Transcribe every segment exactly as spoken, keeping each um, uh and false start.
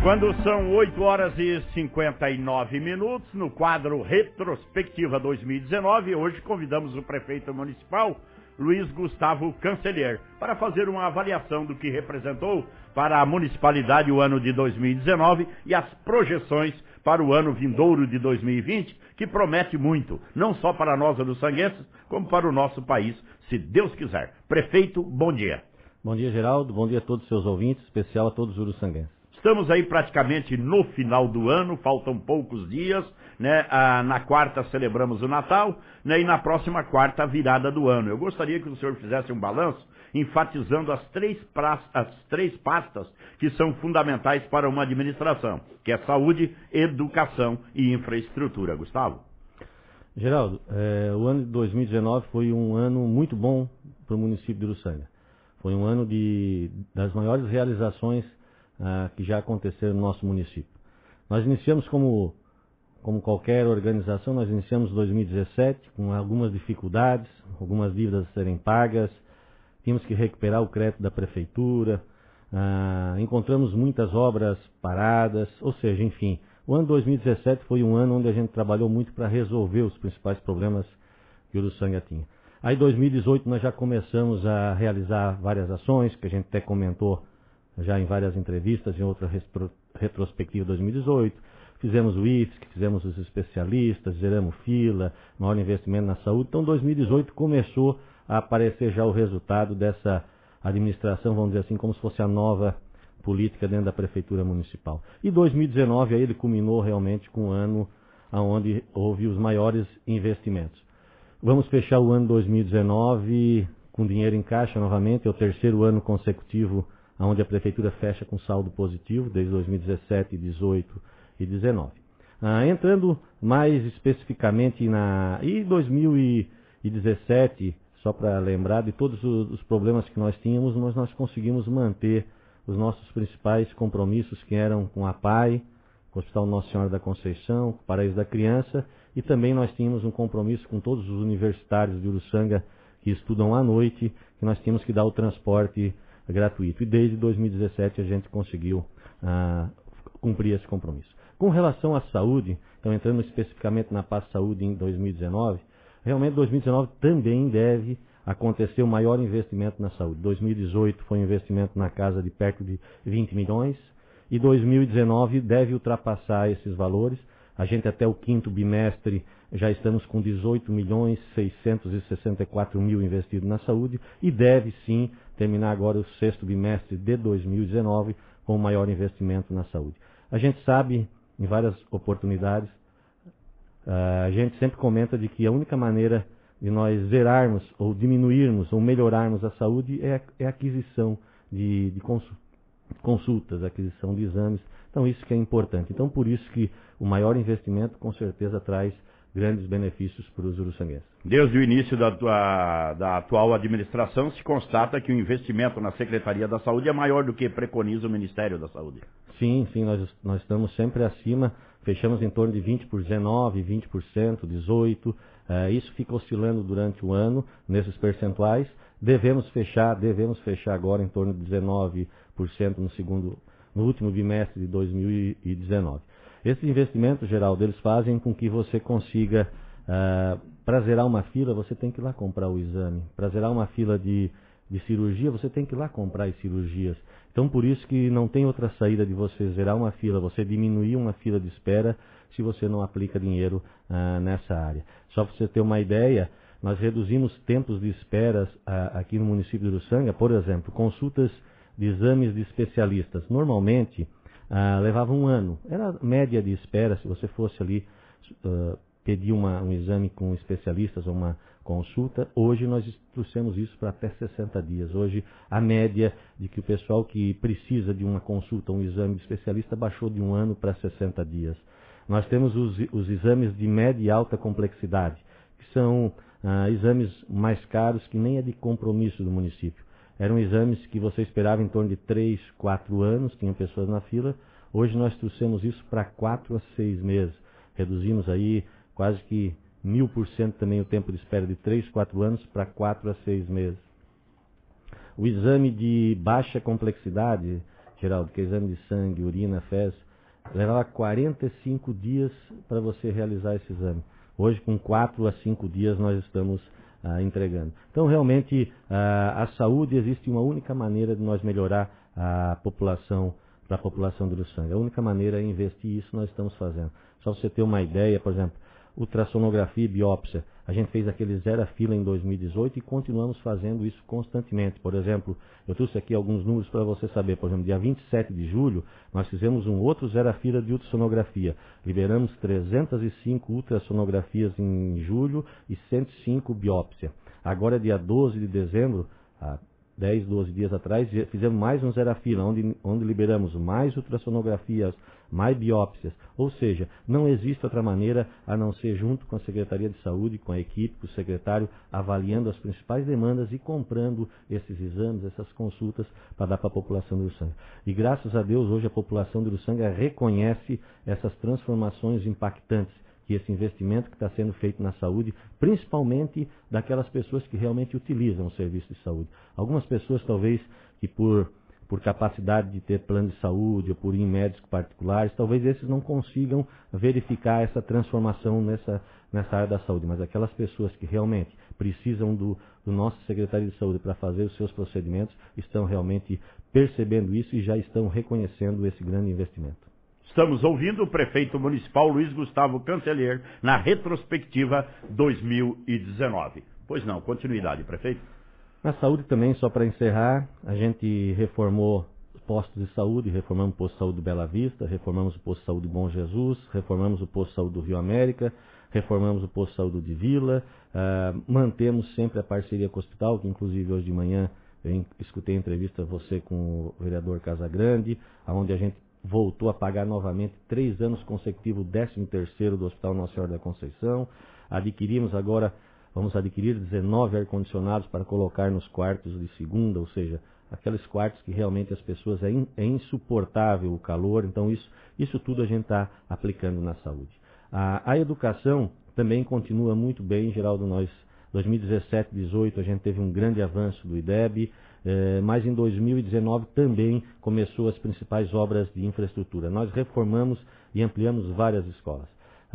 Quando são oito horas e cinquenta e nove minutos, no quadro Retrospectiva dois mil e dezenove, hoje convidamos o prefeito municipal, Luiz Gustavo Cancellier, para fazer uma avaliação do que representou para a municipalidade o ano de dois mil e dezenove e as projeções para o ano vindouro de dois mil e vinte, que promete muito, não só para nós uruçanguenses, como para o nosso país, se Deus quiser. Prefeito, bom dia. Bom dia, Geraldo. Bom dia a todos os seus ouvintes, especial a todos os uruçanguenses. Estamos aí praticamente no final do ano, faltam poucos dias, né? Ah, na quarta celebramos o Natal, né? E na próxima quarta a virada do ano. Eu gostaria que o senhor fizesse um balanço, enfatizando as três, pra... as três pastas que são fundamentais para uma administração, que é saúde, educação e infraestrutura. Gustavo? Geraldo, é, o ano de dois mil e dezenove foi um ano muito bom para o município de Uruçanga. Foi um ano de, das maiores realizações Ah, que já aconteceram no nosso município. Nós iniciamos como, como qualquer organização, nós iniciamos dois mil e dezessete com algumas dificuldades, algumas dívidas a serem pagas, tínhamos que recuperar o crédito da prefeitura, ah, encontramos muitas obras paradas, ou seja, enfim, o ano dois mil e dezessete foi um ano onde a gente trabalhou muito para resolver os principais problemas que o Uruçanga tinha. Aí em dois mil e dezoito nós já começamos a realizar várias ações, que a gente até comentou já em várias entrevistas, em outra retro, retrospectiva dois mil e dezoito, fizemos o I F S C, fizemos os especialistas, zeramos fila, maior investimento na saúde. Então dois mil e dezoito começou a aparecer já o resultado dessa administração, vamos dizer assim, como se fosse a nova política dentro da prefeitura municipal. E dois mil e dezenove aí ele culminou realmente com um ano onde houve os maiores investimentos. Vamos fechar o ano dois mil e dezenove com dinheiro em caixa novamente, é o terceiro ano consecutivo onde a prefeitura fecha com saldo positivo, desde dois mil e dezessete, dezoito e dezenove. Ah, entrando mais especificamente na... E dois mil e dezessete, só para lembrar de todos os problemas que nós tínhamos, nós, nós conseguimos manter os nossos principais compromissos, que eram com a P A I, com o Hospital Nossa Senhora da Conceição, com o Paraíso da Criança, e também nós tínhamos um compromisso com todos os universitários de Uruçanga que estudam à noite, que nós tínhamos que dar o transporte gratuito. E desde dois mil e dezessete a gente conseguiu ah, cumprir esse compromisso. Com relação à saúde, então entrando especificamente na pasta saúde em dois mil e dezenove, realmente dois mil e dezenove também deve acontecer o maior investimento na saúde. dois mil e dezoito foi um investimento na casa de perto de vinte milhões e dois mil e dezenove deve ultrapassar esses valores. A gente até o quinto bimestre já estamos com dezoito milhões seiscentos e sessenta e quatro mil investidos na saúde e deve sim terminar agora o sexto bimestre de dois mil e dezenove com o maior investimento na saúde. A gente sabe, em várias oportunidades, a gente sempre comenta de que a única maneira de nós zerarmos ou diminuirmos ou melhorarmos a saúde é a aquisição de, de consultas, aquisição de exames. Então isso que é importante. Então por isso que o maior investimento com certeza traz grandes benefícios para os uruçanguenses. Desde o início da, da, da atual administração se constata que o investimento na Secretaria da Saúde é maior do que preconiza o Ministério da Saúde. Sim, sim, nós, nós estamos sempre acima, fechamos em torno de vinte por cento, dezenove, vinte por cento, dezoito por cento, uh, isso fica oscilando durante o ano nesses percentuais. Devemos fechar, devemos fechar agora em torno de dezenove por cento no segundo, no último bimestre de dois mil e dezenove. Esses investimentos, Geraldo, eles fazem com que você consiga, uh, para zerar uma fila, você tem que ir lá comprar o exame. Para zerar uma fila de, de cirurgia, você tem que ir lá comprar as cirurgias. Então, por isso que não tem outra saída de você zerar uma fila, você diminuir uma fila de espera, se você não aplica dinheiro uh, nessa área. Só para você ter uma ideia, nós reduzimos tempos de esperas uh, aqui no município de Uruçanga, por exemplo, consultas de exames de especialistas. Normalmente, Ah, levava um ano. Era a média de espera, se você fosse ali uh, pedir uma, um exame com especialistas ou uma consulta. Hoje nós trouxemos isso para até sessenta dias. Hoje a média de que o pessoal que precisa de uma consulta, um exame de especialista, baixou de um ano para sessenta dias. Nós temos os, os exames de média e alta complexidade, que são ah, exames mais caros, que nem é de compromisso do município. Eram exames que você esperava em torno de três, quatro anos, tinha pessoas na fila. Hoje nós trouxemos isso para quatro a seis meses. Reduzimos aí quase que mil por cento também o tempo de espera de três, quatro anos para quatro a seis meses. O exame de baixa complexidade, Geraldo, que é exame de sangue, urina, fezes, levava quarenta e cinco dias para você realizar esse exame. Hoje, com quatro a cinco dias, nós estamos ah, entregando. Então, realmente, ah, a saúde, existe uma única maneira de nós melhorar a população, para a população do Uruçanga. A única maneira é investir, isso nós estamos fazendo. Só para você ter uma ideia, por exemplo, ultrassonografia e biópsia. A gente fez aquele zero a fila em dois mil e dezoito e continuamos fazendo isso constantemente. Por exemplo, eu trouxe aqui alguns números para você saber. Por exemplo, dia vinte e sete de julho, nós fizemos um outro zero a fila de ultrassonografia. Liberamos trezentas e cinco ultrassonografias em julho e cento e cinco biópsia. Agora, dia doze de dezembro, há dez, doze dias atrás, fizemos mais um zero a fila, onde, onde liberamos mais ultrassonografias, mais biópsias. Ou seja, não existe outra maneira a não ser junto com a Secretaria de Saúde, com a equipe, com o secretário, avaliando as principais demandas e comprando esses exames, essas consultas para dar para a população do Uruçanga. E graças a Deus, hoje a população do Uruçanga reconhece essas transformações impactantes, que esse investimento que está sendo feito na saúde, principalmente daquelas pessoas que realmente utilizam o serviço de saúde. Algumas pessoas, talvez, que por, por capacidade de ter plano de saúde ou por ir em médicos particulares, talvez esses não consigam verificar essa transformação nessa, nessa área da saúde. Mas aquelas pessoas que realmente precisam do, do nosso secretário de saúde para fazer os seus procedimentos, estão realmente percebendo isso e já estão reconhecendo esse grande investimento. Estamos ouvindo o prefeito municipal Luiz Gustavo Canceller na retrospectiva dois mil e dezenove. Pois não, continuidade, prefeito. Na saúde também, só para encerrar, a gente reformou postos de saúde, reformamos o posto de saúde do Bela Vista, reformamos o posto de saúde Bom Jesus, reformamos o posto de saúde do Rio América, reformamos o posto de saúde de Vila, uh, mantemos sempre a parceria com o hospital, que inclusive hoje de manhã eu escutei a entrevista você com o vereador Casagrande, onde a gente voltou a pagar novamente três anos consecutivos o décimo terceiro do Hospital Nossa Senhora da Conceição. Adquirimos agora, vamos adquirir dezenove ar-condicionados para colocar nos quartos de segunda, ou seja, aqueles quartos que realmente as pessoas, é, in, é insuportável o calor, então isso, isso tudo a gente está aplicando na saúde. A, a educação também continua muito bem, Geraldo, nós, dois mil e dezessete, dezoito, a gente teve um grande avanço do I D E B, Eh, mas em dois mil e dezenove também começou as principais obras de infraestrutura. Nós reformamos e ampliamos várias escolas.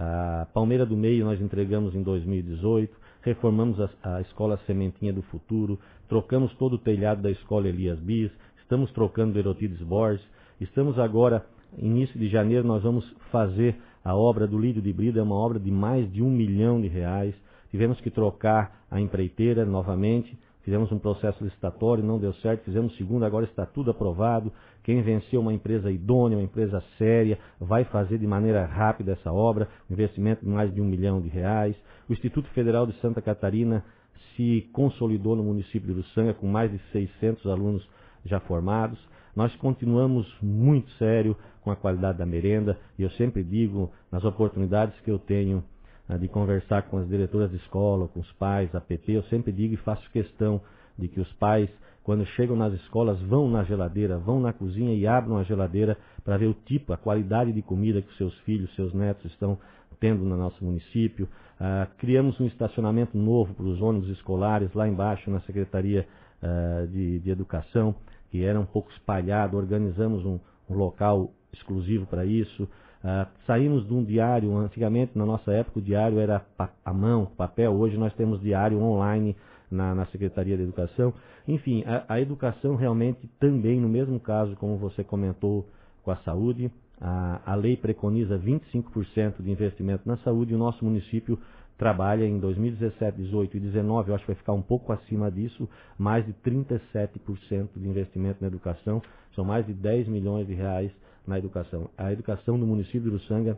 A Palmeira do Meio nós entregamos em dois mil e dezoito, reformamos a, a Escola Sementinha do Futuro, trocamos todo o telhado da Escola Elias Bis, estamos trocando o Erotides Borges, estamos agora, início de janeiro, nós vamos fazer a obra do Lírio de Brida, é uma obra de mais de um milhão de reais. Tivemos que trocar a empreiteira novamente, fizemos um processo licitatório, não deu certo, fizemos segundo, agora está tudo aprovado. Quem venceu uma empresa idônea, uma empresa séria, vai fazer de maneira rápida essa obra, investimento de mais de um milhão de reais. O Instituto Federal de Santa Catarina se consolidou no município de Uruçanga com mais de seiscentos alunos já formados. Nós continuamos muito sério com a qualidade da merenda e eu sempre digo, nas oportunidades que eu tenho de conversar com as diretoras de escola, com os pais, a P P, eu sempre digo e faço questão de que os pais, quando chegam nas escolas, vão na geladeira, vão na cozinha e abram a geladeira para ver o tipo, a qualidade de comida que os seus filhos, seus netos estão tendo no nosso município. Ah, criamos um estacionamento novo para os ônibus escolares lá embaixo na Secretaria ah, de, de Educação, que era um pouco espalhado, organizamos um, um local exclusivo para isso. Uh, saímos de um diário, antigamente na nossa época o diário era à mão, papel, hoje nós temos diário online na, na Secretaria de Educação. Enfim, a, a educação realmente também, no mesmo caso como você comentou com a saúde, a, a lei preconiza vinte e cinco por cento de investimento na saúde e o nosso município trabalha em dois mil e dezessete, dezoito e dezenove, eu acho que vai ficar um pouco acima disso, mais de trinta e sete por cento de investimento na educação, são mais de dez milhões de reais na educação. A educação no município de Uruçanga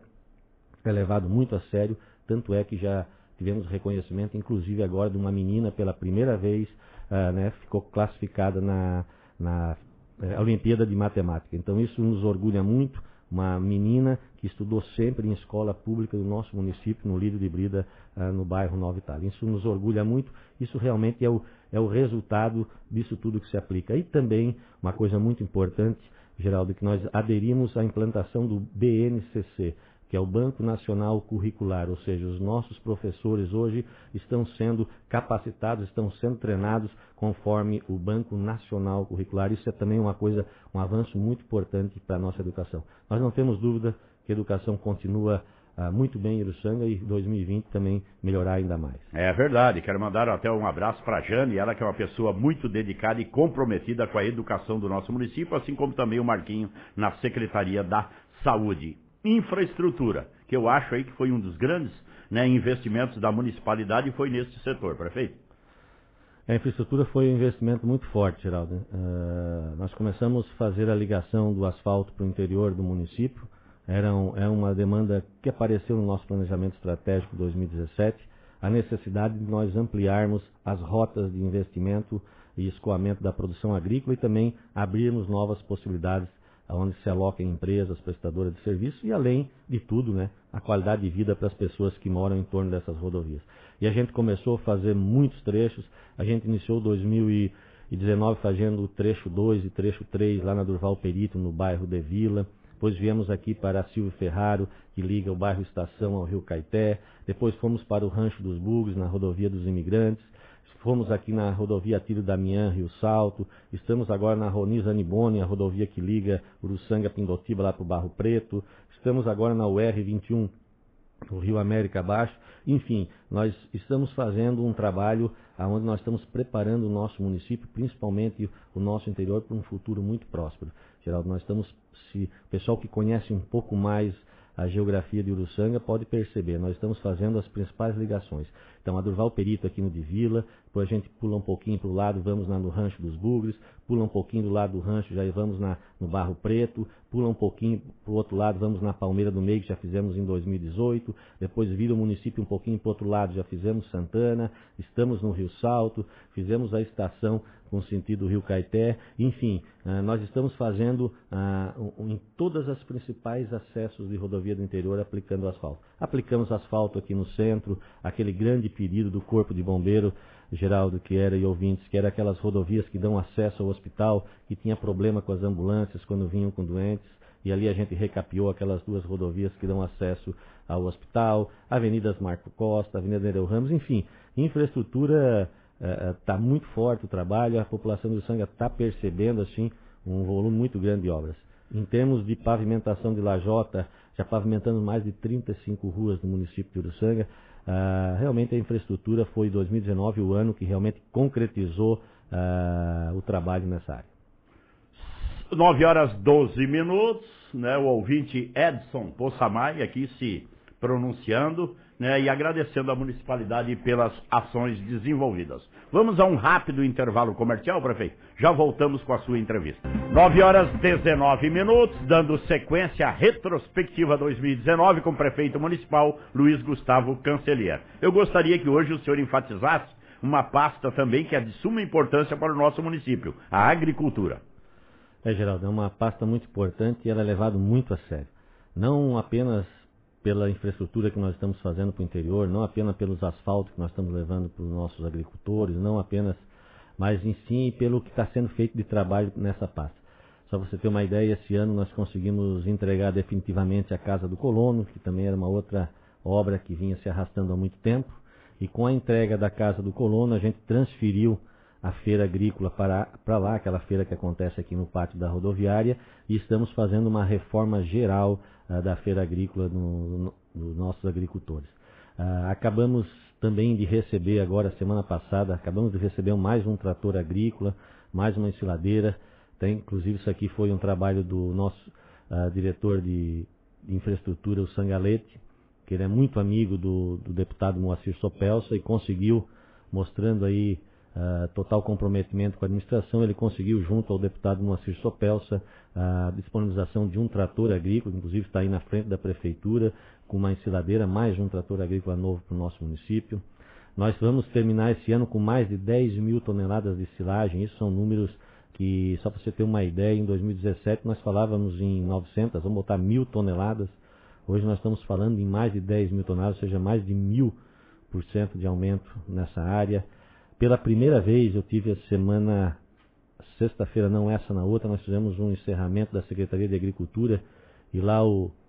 é levado muito a sério, tanto é que já tivemos reconhecimento, inclusive agora, de uma menina pela primeira vez, uh, né, ficou classificada na, na uh, Olimpíada de Matemática. Então isso nos orgulha muito, uma menina que estudou sempre em escola pública do nosso município, no Lírio de Brida, uh, no bairro Nova Itália. Isso nos orgulha muito, isso realmente é o, é o resultado disso tudo que se aplica. E também, uma coisa muito importante, Geraldo, que nós aderimos à implantação do B N C C, que é o Banco Nacional Curricular, ou seja, os nossos professores hoje estão sendo capacitados, estão sendo treinados conforme o Banco Nacional Curricular. Isso é também uma coisa, um avanço muito importante para a nossa educação. Nós não temos dúvida que a educação continua ah, muito bem em Uruçanga e dois mil e vinte também melhorar ainda mais. É verdade, quero mandar até um abraço para a Jane, ela que é uma pessoa muito dedicada e comprometida com a educação do nosso município, assim como também o Marquinho na Secretaria da Saúde. Infraestrutura, que eu acho aí que foi um dos grandes, né, investimentos da municipalidade, foi nesse setor, prefeito. A infraestrutura foi um investimento muito forte, Geraldo. Uh, nós começamos a fazer a ligação do asfalto para o interior do município. Era, um, era uma demanda que apareceu no nosso planejamento estratégico dois mil e dezessete, a necessidade de nós ampliarmos as rotas de investimento e escoamento da produção agrícola e também abrirmos novas possibilidades onde se aloquem empresas, prestadoras de serviço e, além de tudo, né, a qualidade de vida para as pessoas que moram em torno dessas rodovias. E a gente começou a fazer muitos trechos. A gente iniciou dois mil e dezenove fazendo o trecho dois e trecho três lá na Durval Perito, no bairro de Vila. Depois viemos aqui para a Silvio Ferraro, que liga o bairro Estação ao Rio Caeté. Depois fomos para o Rancho dos Bugres, na rodovia dos Imigrantes. Fomos aqui na rodovia Tiro Damião, Rio Salto. Estamos agora na Roniz Anibone, a rodovia que liga Uruçanga, Pindotiba, lá para o Barro Preto. Estamos agora na U R vinte e um, o Rio América Abaixo. Enfim, nós estamos fazendo um trabalho onde nós estamos preparando o nosso município, principalmente o nosso interior, para um futuro muito próspero. Geraldo, nós estamos, se o pessoal que conhece um pouco mais a geografia de Uruçanga pode perceber, nós estamos fazendo as principais ligações. Então, a Durval Perito aqui no de Vila, depois a gente pula um pouquinho para o lado, vamos lá no Rancho dos Bugres, pula um pouquinho do lado do rancho, já vamos na, no Barro Preto, pula um pouquinho para o outro lado, vamos na Palmeira do Meio, que já fizemos em dois mil e dezoito, depois vira o município um pouquinho para o outro lado, já fizemos Santana, estamos no Rio Salto, fizemos a estação com sentido Rio Caeté, enfim, nós estamos fazendo em todas as principais acessos de rodovia do interior aplicando asfalto. Aplicamos asfalto aqui no centro, aquele grande pedido do Corpo de Bombeiro, Geraldo, que era, e ouvintes, que era aquelas rodovias que dão acesso ao hospital, que tinha problema com as ambulâncias quando vinham com doentes, e ali a gente recapeou aquelas duas rodovias que dão acesso ao hospital, Avenidas Marco Costa, Avenida Nereu Ramos, enfim, infraestrutura está uh, muito forte o trabalho, a população de Uruçanga está percebendo assim um volume muito grande de obras. Em termos de pavimentação de lajota, já pavimentamos mais de trinta e cinco ruas no município de Uruçanga. Uh, realmente a infraestrutura foi dois mil e dezenove o ano que realmente concretizou uh, o trabalho nessa área. nove horas doze minutos, né, o ouvinte Edson Poçamai aqui se pronunciando, né, e agradecendo à municipalidade pelas ações desenvolvidas. Vamos a um rápido intervalo comercial, prefeito? Já voltamos com a sua entrevista. nove horas dezenove minutos, dando sequência à retrospectiva dois mil e dezenove com o prefeito municipal Luiz Gustavo Cancellier. Eu gostaria que hoje o senhor enfatizasse uma pasta também que é de suma importância para o nosso município, a agricultura. É, Geraldo, é uma pasta muito importante e ela é levada muito a sério. Não apenas pela infraestrutura que nós estamos fazendo para o interior, não apenas pelos asfaltos que nós estamos levando para os nossos agricultores, não apenas, mas em si pelo que está sendo feito de trabalho nessa pasta. Só para você ter uma ideia, esse ano nós conseguimos entregar definitivamente a Casa do Colono, que também era uma outra obra que vinha se arrastando há muito tempo, e com a entrega da Casa do Colono a gente transferiu a feira agrícola para, para lá, aquela feira que acontece aqui no pátio da rodoviária, e estamos fazendo uma reforma geral uh, da feira agrícola no, no, dos nossos agricultores. Uh, acabamos também de receber agora, semana passada, acabamos de receber mais um trator agrícola, mais uma ensiladeira. Tem, inclusive isso aqui foi um trabalho do nosso uh, diretor de, de infraestrutura, o Sangalete, que ele é muito amigo do, do deputado Moacir Sopelsa e conseguiu, mostrando aí Uh, total comprometimento com a administração, ele conseguiu, junto ao deputado Moacir Sopelsa, a disponibilização de um trator agrícola, inclusive está aí na frente da prefeitura, com uma ensiladeira, mais um trator agrícola novo para o nosso município. Nós vamos terminar esse ano com mais de dez mil toneladas de silagem. Isso são números que, só para você ter uma ideia, em dois mil e dezessete nós falávamos em novecentas, vamos botar mil toneladas. Hoje nós estamos falando em mais de dez mil toneladas, ou seja, mais de mil por cento de aumento nessa área. Pela primeira vez, eu tive a semana, sexta-feira, não essa, na outra, nós fizemos um encerramento da Secretaria de Agricultura e lá o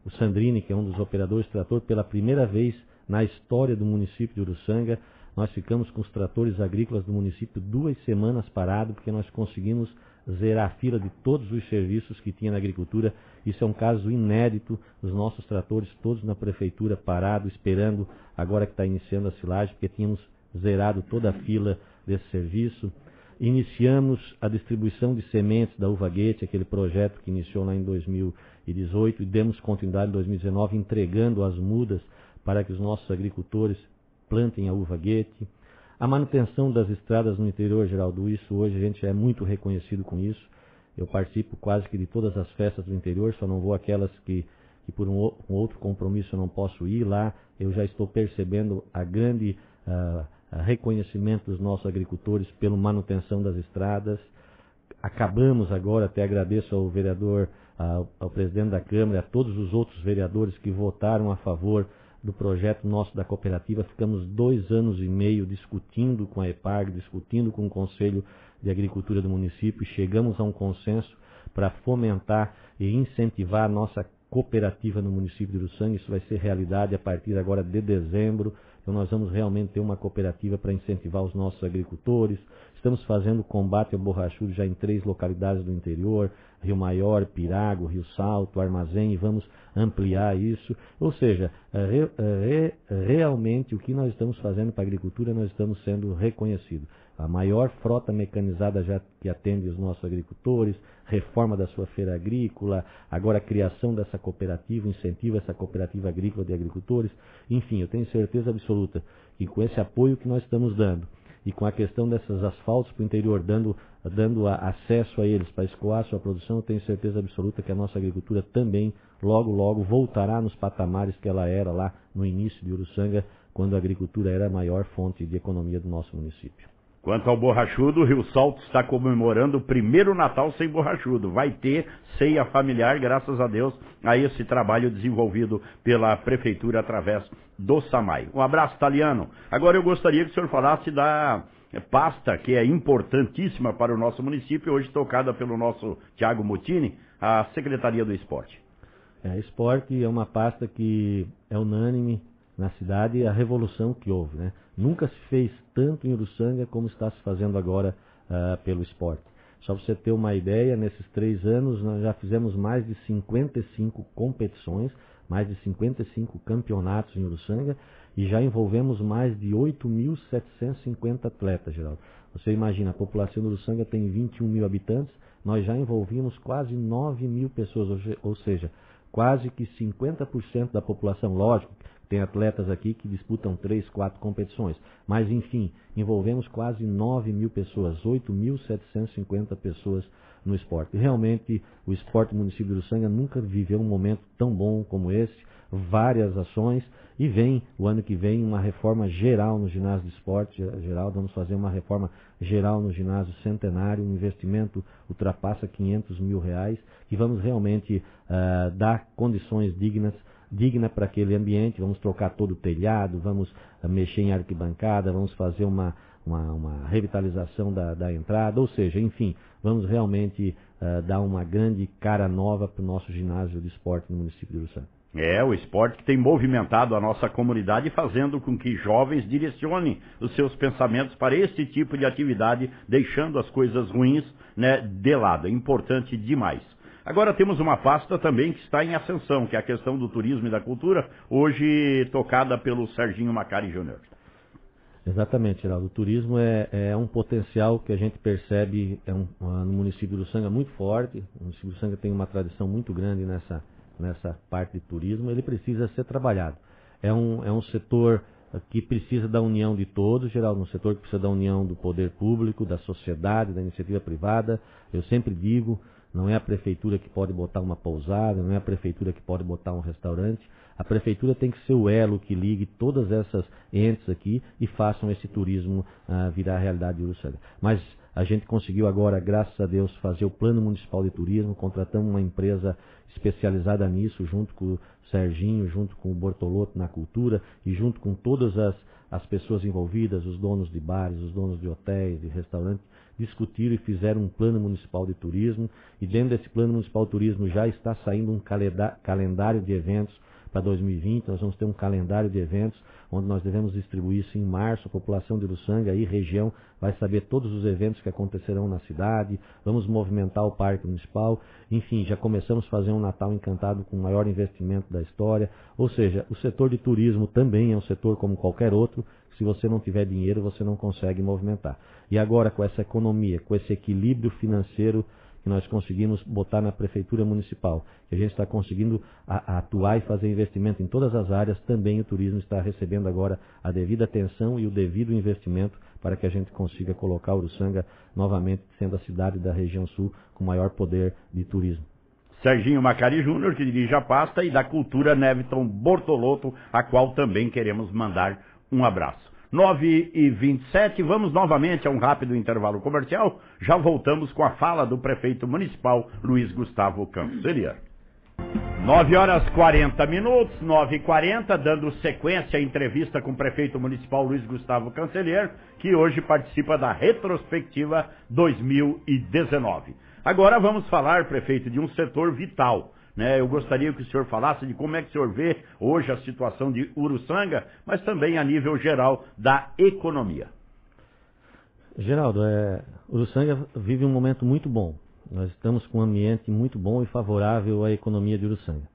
o Sandrini, que é um dos operadores de trator, pela primeira vez na história do município de Uruçanga, nós ficamos com os tratores agrícolas do município duas semanas parados, porque nós conseguimos zerar a fila de todos os serviços que tinha na agricultura. Isso é um caso inédito, os nossos tratores todos na prefeitura parados, esperando agora que está iniciando a silagem, porque tínhamos zerado toda a fila desse serviço. Iniciamos a distribuição de sementes da Uva Goethe, aquele projeto que iniciou lá em dois mil e dezoito, e demos continuidade em dois mil e dezenove, entregando as mudas para que os nossos agricultores plantem a Uva Goethe. A manutenção das estradas no interior, Geraldo, isso hoje a gente é muito reconhecido com isso. Eu participo quase que de todas as festas do interior, só não vou aquelas que, que por um, um outro compromisso eu não posso ir lá. Eu já estou percebendo a grande uh, a reconhecimento dos nossos agricultores pela manutenção das estradas. Acabamos agora, até agradeço ao vereador, ao, ao presidente da Câmara, a todos os outros vereadores que votaram a favor do projeto nosso da cooperativa. Ficamos dois anos e meio discutindo com a EPAG, discutindo com o Conselho de Agricultura do município, e chegamos a um consenso para fomentar e incentivar a nossa cooperativa no município de Uruçanga. Isso vai ser realidade a partir agora de dezembro. Então nós vamos realmente ter uma cooperativa para incentivar os nossos agricultores. Estamos fazendo combate ao borrachudo já em três localidades do interior, Rio Maior, Pirago, Rio Salto, Armazém, e vamos ampliar isso. Ou seja, re, re, realmente o que nós estamos fazendo para a agricultura, nós estamos sendo reconhecidos. A maior frota mecanizada já que atende os nossos agricultores, reforma da sua feira agrícola, agora a criação dessa cooperativa, incentivo a essa cooperativa agrícola de agricultores. Enfim, eu tenho certeza absoluta que com esse apoio que nós estamos dando, e com a questão desses asfaltos para o interior, dando, dando a, acesso a eles para escoar a sua produção, eu tenho certeza absoluta que a nossa agricultura também, logo, logo, voltará nos patamares que ela era lá no início de Uruçanga, quando a agricultura era a maior fonte de economia do nosso município. Quanto ao borrachudo, o Rio Salto está comemorando o primeiro Natal sem borrachudo. Vai ter ceia familiar, graças a Deus, a esse trabalho desenvolvido pela Prefeitura através do SAMAI. Um abraço, Taliano. Agora eu gostaria que o senhor falasse da pasta, que é importantíssima para o nosso município, hoje tocada pelo nosso Tiago Mutini, a Secretaria do Esporte. É, esporte é uma pasta que é unânime na cidade, a revolução que houve, né? Nunca se fez tanto em Uruçanga como está se fazendo agora uh, pelo esporte. Só para você ter uma ideia, nesses três anos nós já fizemos mais de cinquenta e cinco competições, mais de cinquenta e cinco campeonatos em Uruçanga, e já envolvemos mais de oito mil setecentos e cinquenta atletas, Geraldo. Você imagina, a população de Uruçanga tem vinte e um mil habitantes, nós já envolvimos quase nove mil pessoas, ou seja, quase que cinquenta por cento da população. Lógico, tem atletas aqui que disputam três, quatro competições, mas enfim, envolvemos quase nove mil pessoas, oito mil setecentos e cinquenta pessoas no esporte. Realmente, o esporte do município de Uruçanga nunca viveu um momento tão bom como esse, várias ações, e vem, o ano que vem, uma reforma geral no ginásio de esporte, geral, vamos fazer uma reforma geral no ginásio centenário, um investimento ultrapassa quinhentos mil reais, e vamos realmente uh, dar condições dignas digna para aquele ambiente. Vamos trocar todo o telhado, vamos uh, mexer em arquibancada, vamos fazer uma, uma, uma revitalização da, da entrada, ou seja, enfim, vamos realmente uh, dar uma grande cara nova para o nosso ginásio de esporte no município de Uruçanga. É, o esporte que tem movimentado a nossa comunidade, fazendo com que jovens direcionem os seus pensamentos para esse tipo de atividade, deixando as coisas ruins, né, de lado. É importante demais. Agora temos uma pasta também que está em ascensão, que é a questão do turismo e da cultura, hoje tocada pelo Serginho Macari Júnior. Exatamente, Geraldo. O turismo é, é um potencial que a gente percebe é um, no município de Uruçanga muito forte. O município de Uruçanga tem uma tradição muito grande nessa, nessa parte de turismo. Ele precisa ser trabalhado. É um, é um setor que precisa da união de todos, Geraldo, um setor que precisa da união do poder público, da sociedade, da iniciativa privada. Eu sempre digo, não é a prefeitura que pode botar uma pousada, não é a prefeitura que pode botar um restaurante. A prefeitura tem que ser o elo que ligue todas essas entes aqui e façam esse turismo uh, virar realidade de Uruçanga. Mas a gente conseguiu agora, graças a Deus, fazer o Plano Municipal de Turismo, contratamos uma empresa especializada nisso, junto com o Serginho, junto com o Bortolotto na cultura e junto com todas as, as pessoas envolvidas, os donos de bares, os donos de hotéis, de restaurantes. discutiram e fizeram um plano municipal de turismo, e dentro desse plano municipal de turismo já está saindo um calendário de eventos para dois mil e vinte. Nós vamos ter um calendário de eventos onde nós devemos distribuir isso em março. A população de Uruçanga e região vai saber todos os eventos que acontecerão na cidade. Vamos movimentar o Parque Municipal. Enfim, já começamos a fazer um Natal Encantado com o maior investimento da história. Ou seja, o setor de turismo também é um setor como qualquer outro. Se você não tiver dinheiro, você não consegue movimentar. E agora, com essa economia, com esse equilíbrio financeiro que nós conseguimos botar na Prefeitura Municipal, que a gente está conseguindo a, a atuar e fazer investimento em todas as áreas, também o turismo está recebendo agora a devida atenção e o devido investimento para que a gente consiga colocar Uruçanga novamente sendo a cidade da região sul com maior poder de turismo. Serginho Macari Júnior, que dirige a pasta, e da Cultura Neviton Bortolotto, a qual também queremos mandar um abraço. nove e vinte e sete, vamos novamente a um rápido intervalo comercial. Já voltamos com a fala do prefeito municipal, Luiz Gustavo Canceler. nove horas e quarenta minutos, nove e quarenta, dando sequência à entrevista com o prefeito municipal Luiz Gustavo Canceler, que hoje participa da retrospectiva dois mil e dezenove. Agora vamos falar, prefeito, de um setor vital. Né, eu gostaria que o senhor falasse de como é que o senhor vê hoje a situação de Uruçanga, mas também a nível geral da economia. Geraldo, é, Uruçanga vive um momento muito bom. Nós estamos com um ambiente muito bom e favorável à economia de Uruçanga.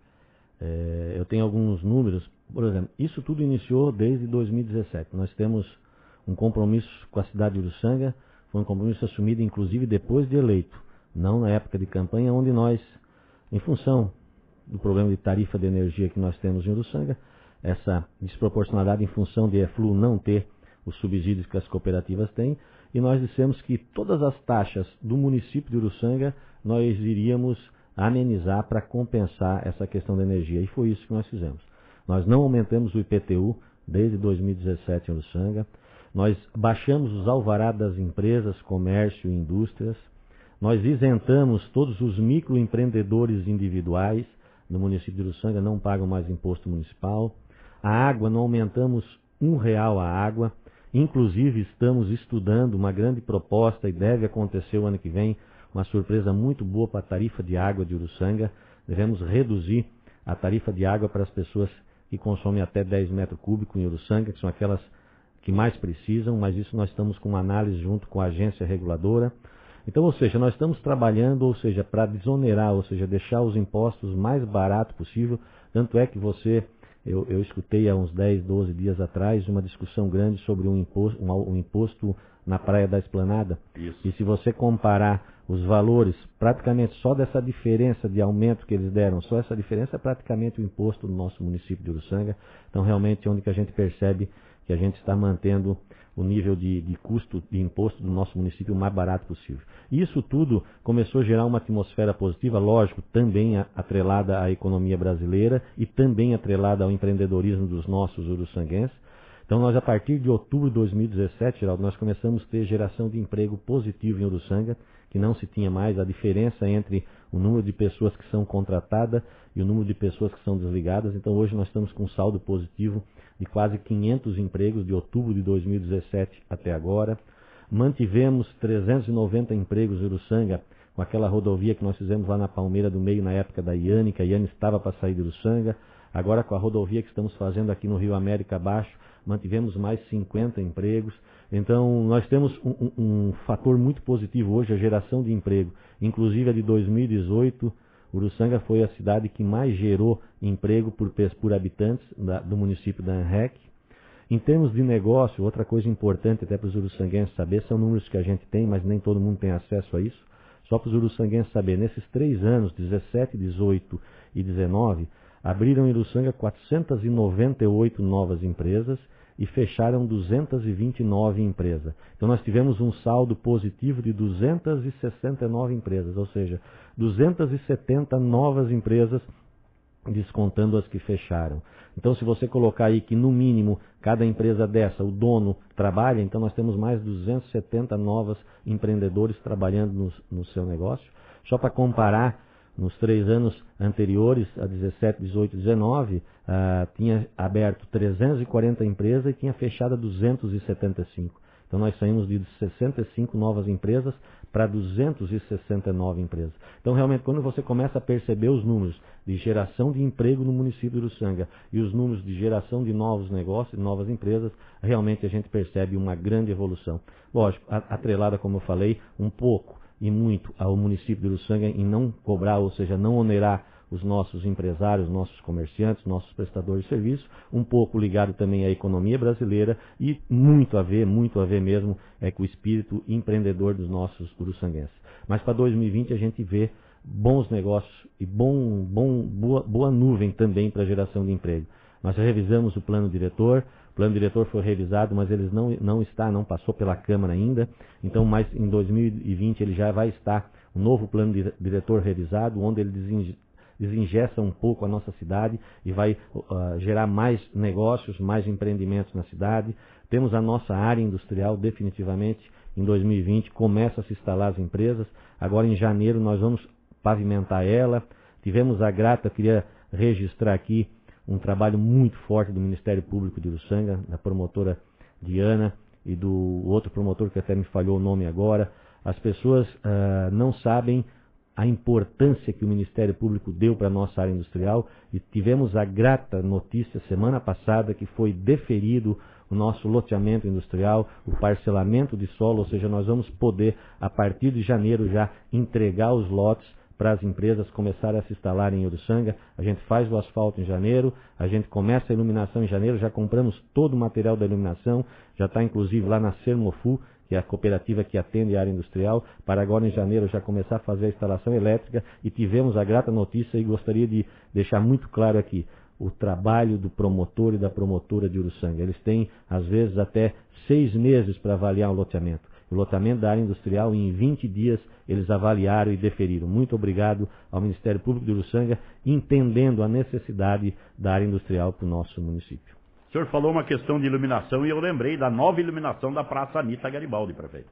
É, eu tenho alguns números, por exemplo, isso tudo iniciou desde dois mil e dezessete. Nós temos um compromisso com a cidade de Uruçanga, foi um compromisso assumido inclusive depois de eleito, não na época de campanha, onde nós, em função do problema de tarifa de energia que nós temos em Uruçanga, essa desproporcionalidade em função de EFLU não ter os subsídios que as cooperativas têm, e nós dissemos que todas as taxas do município de Uruçanga nós iríamos amenizar para compensar essa questão da energia, e foi isso que nós fizemos. Nós não aumentamos o I P T U desde dois mil e dezessete em Uruçanga, nós baixamos os alvará das empresas, comércio e indústrias, nós isentamos todos os microempreendedores individuais no município de Uruçanga, não pagam mais imposto municipal. A água, não aumentamos um real a água. Inclusive, estamos estudando uma grande proposta, e deve acontecer o ano que vem, uma surpresa muito boa para a tarifa de água de Uruçanga. Devemos reduzir a tarifa de água para as pessoas que consomem até dez metros cúbicos em Uruçanga, que são aquelas que mais precisam, mas isso nós estamos com uma análise junto com a agência reguladora. Então, ou seja, nós estamos trabalhando, ou seja, para desonerar, ou seja, deixar os impostos mais barato possível. Tanto é que você, eu, eu escutei há uns dez, doze dias atrás uma discussão grande sobre um imposto, um, um imposto na Praia da Esplanada. Isso. E se você comparar os valores, praticamente só dessa diferença de aumento que eles deram, só essa diferença é praticamente o imposto do nosso município de Uruçanga. Então, realmente, é onde que a gente percebe que a gente está mantendo o nível de, de custo de imposto do nosso município o mais barato possível. E isso tudo começou a gerar uma atmosfera positiva, lógico, também atrelada à economia brasileira e também atrelada ao empreendedorismo dos nossos uruçanguenses. Então, nós, a partir de outubro de dois mil e dezessete, Geraldo, nós começamos a ter geração de emprego positivo em Uruçanga, que não se tinha mais a diferença entre o número de pessoas que são contratadas e o número de pessoas que são desligadas. Então, hoje nós estamos com um saldo positivo de quase quinhentos empregos de outubro de dois mil e dezessete até agora. Mantivemos trezentos e noventa empregos em Uruçanga, com aquela rodovia que nós fizemos lá na Palmeira do Meio, na época da Iane, que a Iane estava para sair de Uruçanga. Agora, com a rodovia que estamos fazendo aqui no Rio América Abaixo, mantivemos mais cinquenta empregos. Então, nós temos um, um, um fator muito positivo hoje, a geração de emprego. Inclusive, a de dois mil e dezoito, Uruçanga foi a cidade que mais gerou emprego por, por habitantes da, do município da ANREC. Em termos de negócio, outra coisa importante até para os uruçanguenses saber, são números que a gente tem, mas nem todo mundo tem acesso a isso. Só para os uruçanguenses saber, nesses três anos, dezessete, dezoito e dezenove, abriram em Uruçanga quatrocentas e noventa e oito novas empresas e fecharam duzentas e vinte e nove empresas. Então, nós tivemos um saldo positivo de duzentas e sessenta e nove empresas, ou seja, duzentas e setenta novas empresas, descontando as que fecharam. Então, se você colocar aí que, no mínimo, cada empresa dessa, o dono trabalha, então nós temos mais de duzentos e setenta novos empreendedores trabalhando no, no seu negócio. Só para comparar, nos três anos anteriores, a dezessete, dezoito e dezenove, uh, tinha aberto trezentas e quarenta empresas e tinha fechado duzentas e setenta e cinco. Então nós saímos de sessenta e cinco novas empresas para duzentas e sessenta e nove empresas. Então realmente quando você começa a perceber os números de geração de emprego no município de Uruçanga e os números de geração de novos negócios, de novas empresas, realmente a gente percebe uma grande evolução. Lógico, atrelada, como eu falei, um pouco e muito ao município de Uruçanga em não cobrar, ou seja, não onerar os nossos empresários, nossos comerciantes, nossos prestadores de serviço, um pouco ligado também à economia brasileira e muito a ver, muito a ver mesmo é com o espírito empreendedor dos nossos uruçanguenses. Mas para dois mil e vinte a gente vê bons negócios e bom, bom, boa, boa nuvem também para a geração de emprego. Nós revisamos o plano diretor, o plano diretor foi revisado, mas ele não, não está, não passou pela Câmara ainda, então mas em dois mil e vinte ele já vai estar um novo plano diretor revisado, onde ele desinge, desingessa um pouco a nossa cidade e vai uh, gerar mais negócios, mais empreendimentos na cidade. Temos a nossa área industrial definitivamente, em dois mil e vinte começa a se instalar as empresas, agora em janeiro nós vamos pavimentar ela. Tivemos a grata, queria registrar aqui um trabalho muito forte do Ministério Público de Uruçanga, da promotora Diana e do outro promotor que até me falhou o nome agora. As pessoas uh, não sabem a importância que o Ministério Público deu para a nossa área industrial e tivemos a grata notícia semana passada que foi deferido o nosso loteamento industrial, o parcelamento de solo, ou seja, nós vamos poder, a partir de janeiro, já entregar os lotes para as empresas começarem a se instalar em Uruçanga. A gente faz o asfalto em janeiro, a gente começa a iluminação em janeiro, já compramos todo o material da iluminação, já está inclusive lá na Sermofu, que é a cooperativa que atende a área industrial, para agora em janeiro já começar a fazer a instalação elétrica, e tivemos a grata notícia e gostaria de deixar muito claro aqui, o trabalho do promotor e da promotora de Uruçanga. Eles têm, às vezes, até seis meses para avaliar o loteamento. O loteamento da área industrial, em vinte dias, eles avaliaram e deferiram. Muito obrigado ao Ministério Público de Uruçanga, entendendo a necessidade da área industrial para o nosso município. O senhor falou uma questão de iluminação e eu lembrei da nova iluminação da Praça Anita Garibaldi, prefeito.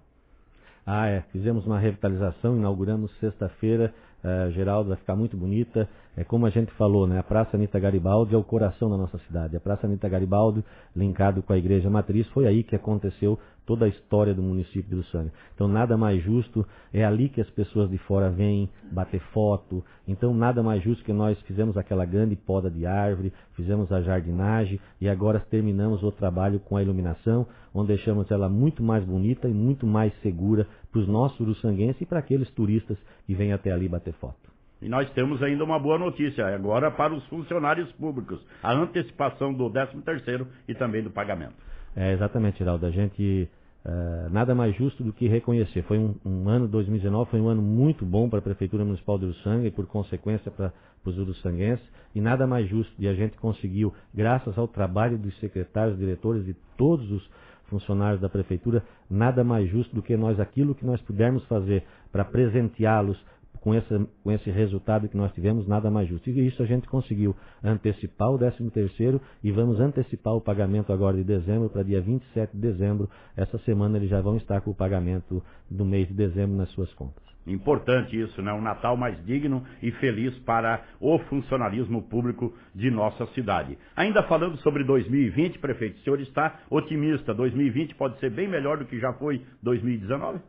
Ah, é. Fizemos uma revitalização, inauguramos sexta-feira. Uh, Geraldo, vai ficar muito bonita. É como a gente falou, né? A Praça Anita Garibaldi é o coração da nossa cidade. A Praça Anita Garibaldi, linkado com a Igreja Matriz, foi aí que aconteceu toda a história do município de Uruçanga. Então nada mais justo, é ali que as pessoas de fora vêm bater foto. Então nada mais justo que nós fizemos aquela grande poda de árvore, fizemos a jardinagem e agora terminamos o trabalho com a iluminação, onde deixamos ela muito mais bonita e muito mais segura para os nossos uruçanguenses e para aqueles turistas que vêm até ali bater foto. E nós temos ainda uma boa notícia, agora para os funcionários públicos, a antecipação do décimo terceiro e também do pagamento. É, exatamente, Geraldo. A gente, uh, nada mais justo do que reconhecer. Foi um, um ano, dois mil e dezenove, foi um ano muito bom para a Prefeitura Municipal de Uruçanga e, por consequência, para os uruçanguenses. E nada mais justo de a gente conseguiu, graças ao trabalho dos secretários, diretores e todos os funcionários da Prefeitura, nada mais justo do que nós, aquilo que nós pudermos fazer para presenteá-los com esse, com esse resultado que nós tivemos, nada mais justo. E isso a gente conseguiu antecipar o décimo terceiro e vamos antecipar o pagamento agora de dezembro para dia vinte e sete de dezembro. Essa semana eles já vão estar com o pagamento do mês de dezembro nas suas contas. Importante isso, né? Um Natal mais digno e feliz para o funcionalismo público de nossa cidade. Ainda falando sobre dois mil e vinte, prefeito, o senhor está otimista? dois mil e vinte pode ser bem melhor do que já foi dois mil e dezenove?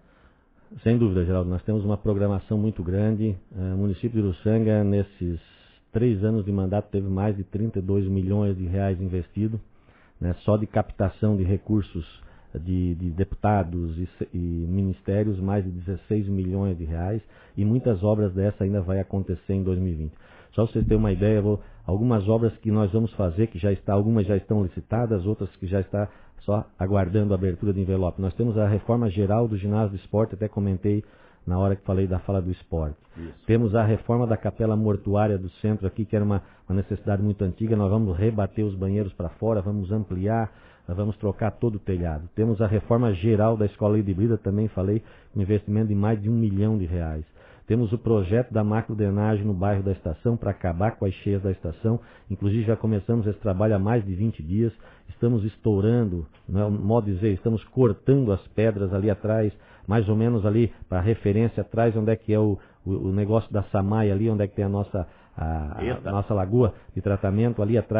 Sem dúvida, Geraldo. Nós temos uma programação muito grande. O município de Uruçanga, nesses três anos de mandato, teve mais de trinta e dois milhões de reais investidos, né, só de captação de recursos de, de deputados e, e ministérios, mais de dezesseis milhões de reais, e muitas obras dessa ainda vai acontecer em dois mil e vinte. Só para vocês terem uma ideia, vou, algumas obras que nós vamos fazer, que já está, algumas já estão licitadas, outras que já está só aguardando a abertura de envelope. Nós temos a reforma geral do ginásio do esporte, até comentei na hora que falei da fala do esporte. Isso. Temos a reforma da capela mortuária do centro aqui, que era uma, uma necessidade muito antiga. Nós vamos rebater os banheiros para fora, vamos ampliar, nós vamos trocar todo o telhado. Temos a reforma geral da escola de Brida, também falei, um investimento de mais de um milhão de reais. Temos o projeto da macrodrenagem no bairro da estação para acabar com as cheias da estação. Inclusive já começamos esse trabalho há mais de vinte dias. Estamos estourando, não é o modo de dizer, estamos cortando as pedras ali atrás, mais ou menos ali para referência atrás, onde é que é o, o, o negócio da Samaia ali, onde é que tem a nossa, a, a nossa lagoa de tratamento ali atrás,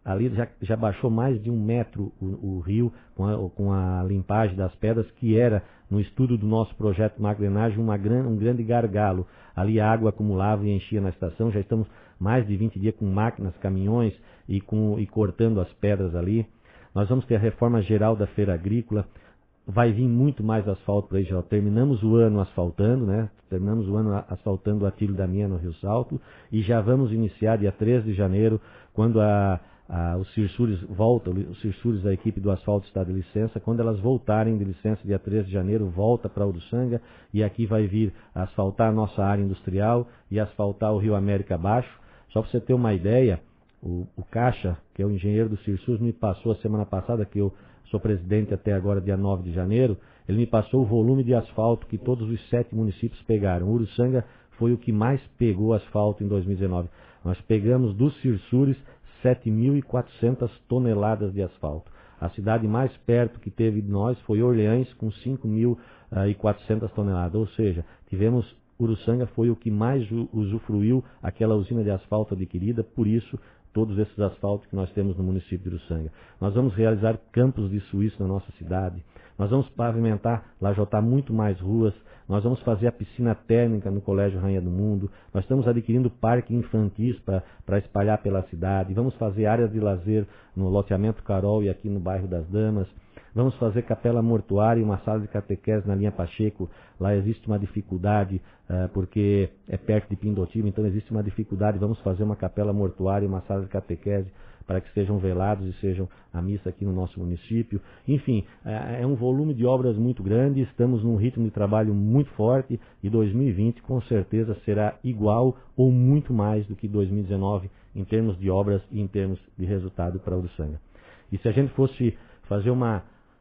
ali já, já baixou mais de um metro o, o rio com a, com a limpagem das pedras, que era, no estudo do nosso projeto macro-drenagem, uma gran, um grande gargalo. Ali a água acumulava e enchia na estação. Já estamos mais de vinte dias com máquinas, caminhões e, com, e cortando as pedras ali. Nós vamos ter a reforma geral da feira agrícola. Vai vir muito mais asfalto para aí, já terminamos o ano asfaltando, né? Terminamos o ano asfaltando o Atílio da Minha no Rio Salto e já vamos iniciar dia treze de janeiro, quando a, a, os Cirsures voltam, os Cirsures, a equipe do asfalto está de licença, quando elas voltarem de licença dia treze de janeiro, volta para Uruçanga e aqui vai vir asfaltar a nossa área industrial e asfaltar o Rio América Abaixo. Só para você ter uma ideia, o, o Caixa, que é o engenheiro do Cirsures, me passou a semana passada, que eu sou presidente até agora, dia nove de janeiro, ele me passou o volume de asfalto que todos os sete municípios pegaram. O Uruçanga foi o que mais pegou asfalto em dois mil e dezenove. Nós pegamos dos Cirsures sete mil e quatrocentas toneladas de asfalto. A cidade mais perto que teve de nós foi Orleans, com cinco mil e quatrocentas toneladas. Ou seja, tivemos, Uruçanga foi o que mais usufruiu aquela usina de asfalto adquirida, por isso todos esses asfaltos que nós temos no município de Uruçanga. Nós vamos realizar campos de suíço na nossa cidade. Nós vamos pavimentar, lajotar muito mais ruas. Nós vamos fazer a piscina térmica no Colégio Rainha do Mundo. Nós estamos adquirindo parques infantis para espalhar pela cidade. Vamos fazer áreas de lazer no loteamento Carol e aqui no bairro das Damas. Vamos fazer capela mortuária e uma sala de catequese na linha Pacheco. Lá existe uma dificuldade, uh, porque é perto de Pindotiba, então existe uma dificuldade. Vamos fazer uma capela mortuária e uma sala de catequese para que sejam velados e sejam a missa aqui no nosso município. Enfim, uh, é um volume de obras muito grande, estamos num ritmo de trabalho muito forte e dois mil e vinte com certeza será igual ou muito mais do que dois mil e dezenove em termos de obras e em termos de resultado para Uruçanga. E se a gente fosse fazer uma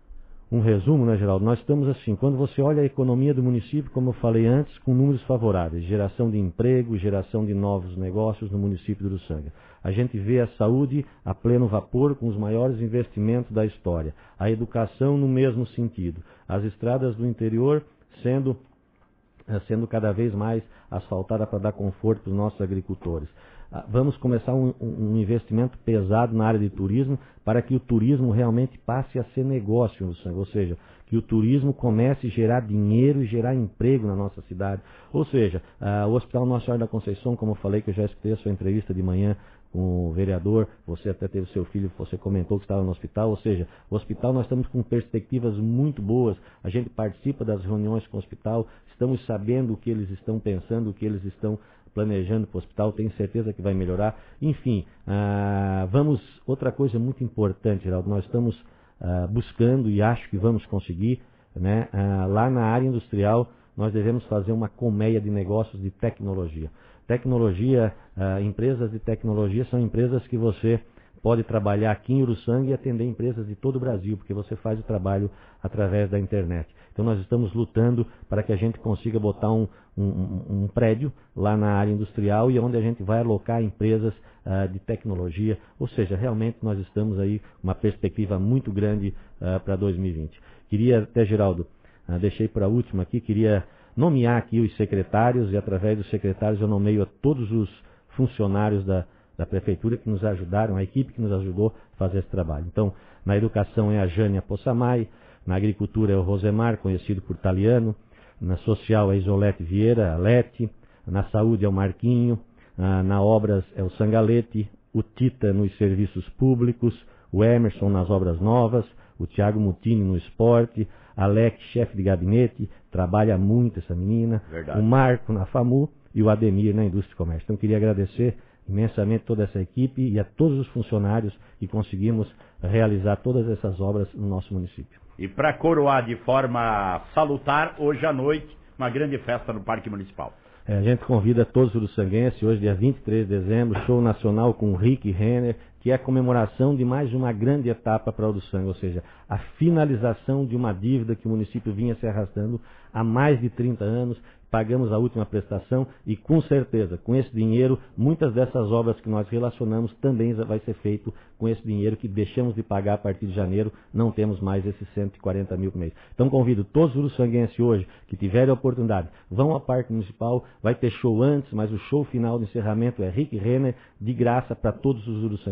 Um resumo, né, Geraldo? Nós estamos assim, quando você olha a economia do município, como eu falei antes, com números favoráveis, geração de emprego, geração de novos negócios no município de Uruçanga. A gente vê a saúde a pleno vapor, com os maiores investimentos da história. A educação no mesmo sentido. As estradas do interior sendo, sendo cada vez mais asfaltadas para dar conforto para os nossos agricultores. Vamos começar um, um investimento pesado na área de turismo para que o turismo realmente passe a ser negócio, ou seja, que o turismo comece a gerar dinheiro e gerar emprego na nossa cidade. Ou seja, uh, o Hospital Nossa Senhora da Conceição, como eu falei, que eu já escutei a sua entrevista de manhã com o vereador, você até teve seu filho, você comentou que estava no hospital, ou seja, o hospital nós estamos com perspectivas muito boas, a gente participa das reuniões com o hospital, estamos sabendo o que eles estão pensando, o que eles estão planejando para o hospital, tenho certeza que vai melhorar. Enfim, ah, vamos, outra coisa muito importante, Geraldo, nós estamos ah, buscando e acho que vamos conseguir, né, ah, lá na área industrial, nós devemos fazer uma colmeia de negócios de tecnologia. Tecnologia, ah, empresas de tecnologia são empresas que você pode trabalhar aqui em Uruçanga e atender empresas de todo o Brasil, porque você faz o trabalho através da internet. Então nós estamos lutando para que a gente consiga botar um, um, um prédio lá na área industrial e onde a gente vai alocar empresas uh, de tecnologia, ou seja, realmente nós estamos aí com uma perspectiva muito grande uh, para dois mil e vinte. Queria até, Geraldo, uh, deixei para a última aqui, queria nomear aqui os secretários e através dos secretários eu nomeio a todos os funcionários da da Prefeitura que nos ajudaram, a equipe que nos ajudou a fazer esse trabalho. Então, na educação é a Jânia Possamay, na agricultura é o Rosemar, conhecido por Taliano, na social é a Isolete Vieira, a Lete, na saúde é o Marquinho, na obras é o Sangalete, o Tita nos serviços públicos, o Emerson nas obras novas, o Tiago Mutini no esporte, a Leque, chefe de gabinete, trabalha muito essa menina, Verdade. O Marco na FAMU e o Ademir na Indústria e Comércio. Então, queria agradecer imensamente toda essa equipe e a todos os funcionários que conseguimos realizar todas essas obras no nosso município. E para coroar de forma salutar, hoje à noite, uma grande festa no Parque Municipal. É, a gente convida todos os uruçanguenses, hoje dia vinte e três de dezembro, show nacional com Rick Renner, que é a comemoração de mais uma grande etapa para Uruçanga, ou seja, a finalização de uma dívida que o município vinha se arrastando há mais de trinta anos. Pagamos a última prestação e, com certeza, com esse dinheiro, muitas dessas obras que nós relacionamos também vai ser feito com esse dinheiro que deixamos de pagar a partir de janeiro, não temos mais esses cento e quarenta mil por mês. Então convido todos os uruçanguenses hoje que tiverem a oportunidade, vão ao Parque Municipal, vai ter show antes, mas o show final de encerramento é Rick Renner, de graça para todos os uruçanguenses.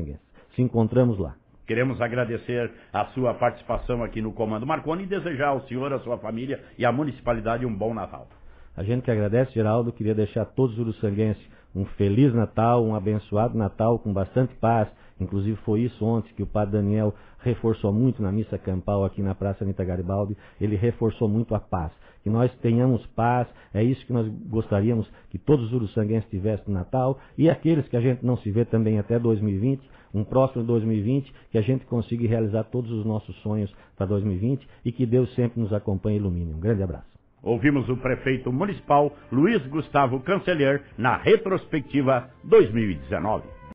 se encontramos lá. Queremos agradecer a sua participação aqui no Comando Marconi e desejar ao senhor, a sua família e à municipalidade um bom Natal. A gente que agradece, Geraldo, queria deixar a todos os uruçanguenses um feliz Natal, um abençoado Natal com bastante paz. Inclusive foi isso ontem que o padre Daniel reforçou muito na missa campal aqui na Praça Anita Garibaldi. Ele reforçou muito a paz. Que nós tenhamos paz, é isso que nós gostaríamos que todos os uruçanguenses tivessem no Natal. E aqueles que a gente não se vê também até dois mil e vinte, um próximo dois mil e vinte, que a gente consiga realizar todos os nossos sonhos para dois mil e vinte e que Deus sempre nos acompanhe e ilumine. Um grande abraço. Ouvimos o prefeito municipal Luiz Gustavo Canceller na retrospectiva dois mil e dezenove.